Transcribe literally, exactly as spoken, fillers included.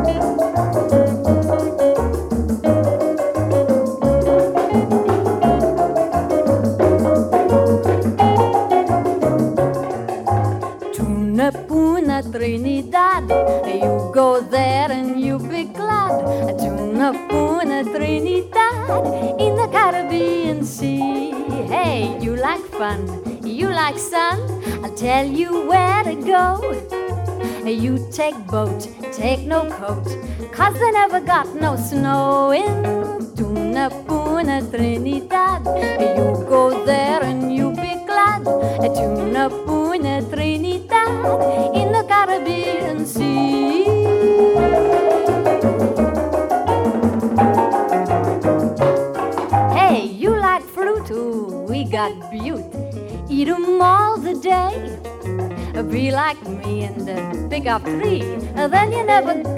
Tuna Puna, Trinidad, you go there and you'll be glad. Tuna Puna, Trinidad, in the Caribbean Sea. Hey, you like fun, you like sun, I'll tell you where to go. You take boat, take no coat, 'cause they never got no snow in Tuna Puna, Trinidad. You go there and you'll be glad. Tuna Puna, Trinidad, in the Caribbean Sea. Hey, you like fruit? Ooh, we got beaut. Eat 'em all the day. Be like me and uh, pick up three. Then you never